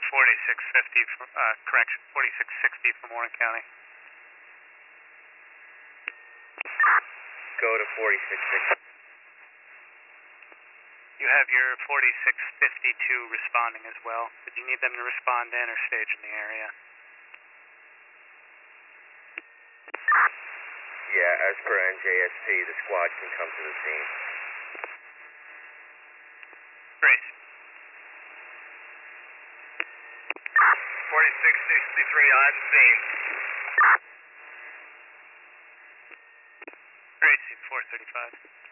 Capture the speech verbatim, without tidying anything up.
forty-six fifty, from, uh, correction, forty-six sixty from Warren County. Go to forty-six sixty. You have your forty-six fifty-two responding as well. Did you need them to respond in or stage in the area? Yeah, as per N J S P, the squad can come to the scene. Great. forty-six sixty-three on scene. Gracie, four thirty-five.